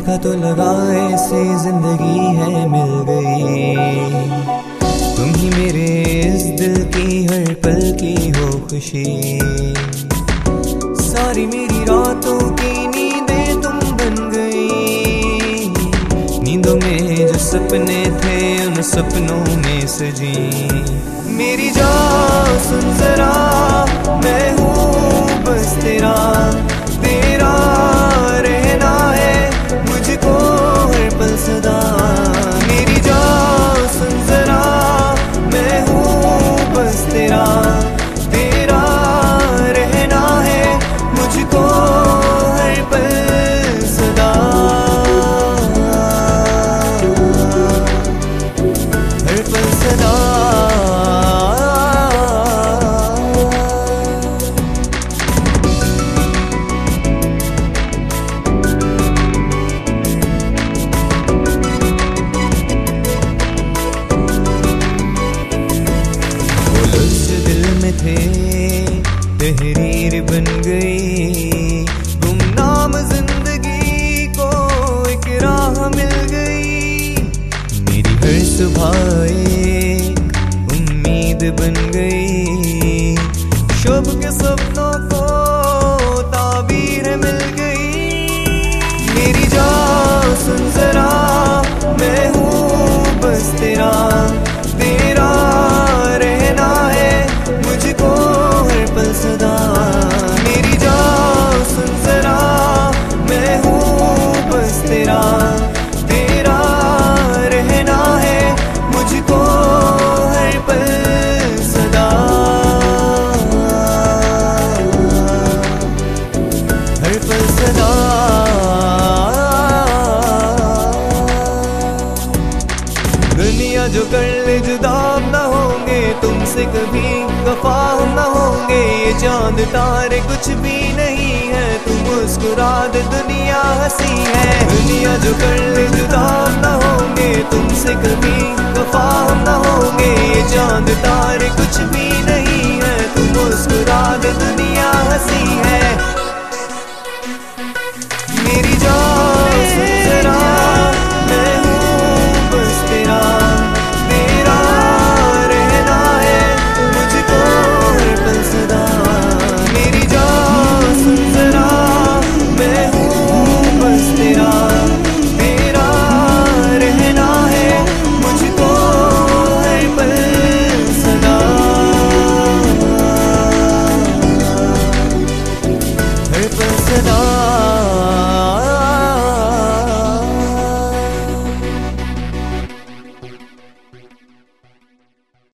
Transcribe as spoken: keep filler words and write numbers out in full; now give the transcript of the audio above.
देखा तो लगा ऐसे जिंदगी है मिल गई। तुम ही मेरे इस दिल की हर पल की हो खुशी। सारी मेरी रातों की नींदें तुम बन गई। नींदों में जो सपने थे उन सपनों में सजी। मेरी जान सुन जरा, मैं हूँ बस तेरा, तेरा रहना है मुझको हर पल सदा। मेरी जान सुन जरा, मैं हूँ बस तेरा, तेरा रहना है मुझको हर पल सदा, हर पल सदा। थे तहरीर बन गई, गुमनाम जिंदगी को एक राह मिल गई। मेरी हर सुबह एक उम्मीद बन गई, शुभ के सपनों को ताबीर मिल गई। मेरी जान सुन जरा, मैं हूँ बस तेरा, तेरा रहना है मुझको हर पल सदा। मेरी जान सुन जरा, मैं हूँ बस तेरा, तेरा रहना है मुझको हर पल सदा, हर पल सदा। दुनिया जो कर ले जुदा हम न होंगे, तुमसे कभी वफा हम न होंगे। ये चांद तारे कुछ भी नहीं है, तुम मुस्कुरा दे दुनिया हंसी है। दुनिया जो कर ले जुदा हम न होंगे, तुमसे कभी वफा हम न होंगे। ये चांद तारे कुछ भी नहीं है, तुम मुस्कुरा दे दुनिया हंसी